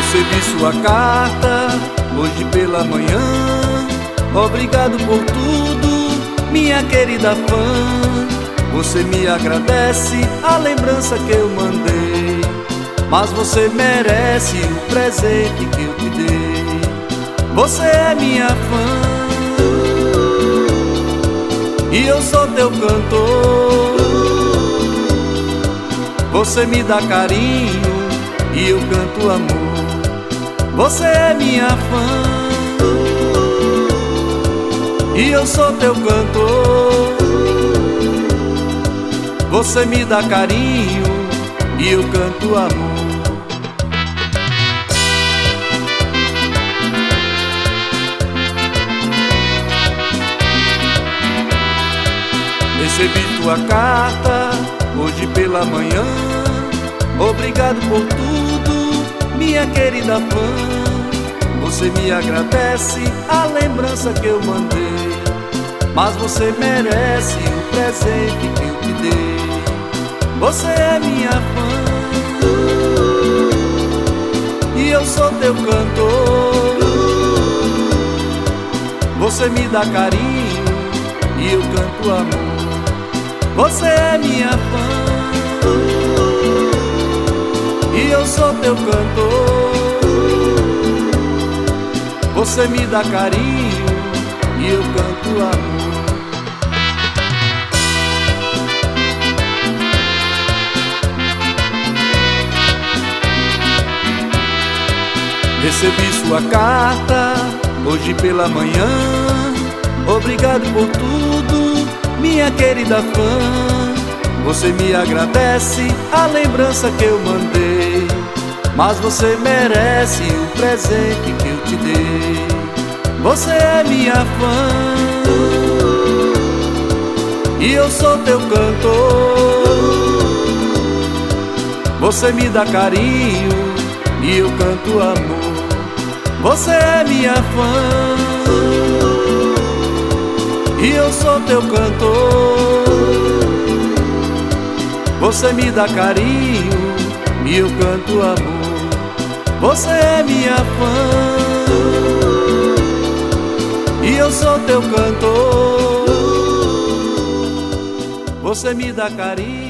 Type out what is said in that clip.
Recebi sua carta hoje pela manhã. Obrigado por tudo, minha querida fã. Você me agradece a lembrança que eu mandei, mas você merece o presente que eu te dei. Você é minha fã e eu sou teu cantor. Você me dá carinho e eu canto amor. Você é minha fã e eu sou teu cantor. Você me dá carinho e eu canto amor. Recebi tua carta hoje pela manhã. Obrigado por tudo, minha querida fã. Você me agradece a lembrança que eu mandei, mas você merece o presente que eu te dei. Você é minha fã e eu sou teu cantor. Você me dá carinho e eu canto amor. Você é minha fã e eu sou teu cantor. Você me dá carinho e eu canto amor. Recebi sua carta hoje pela manhã. Obrigado por tudo, minha querida fã. Você me agradece a lembrança que eu mandei, mas você merece o presente que eu te dei. Você é minha fã e eu sou teu cantor. Você me dá carinho e eu canto amor. Você é minha fã e eu sou teu cantor. Você me dá carinho e eu canto amor. Você é minha fã e eu sou teu cantor. Você me dá carinho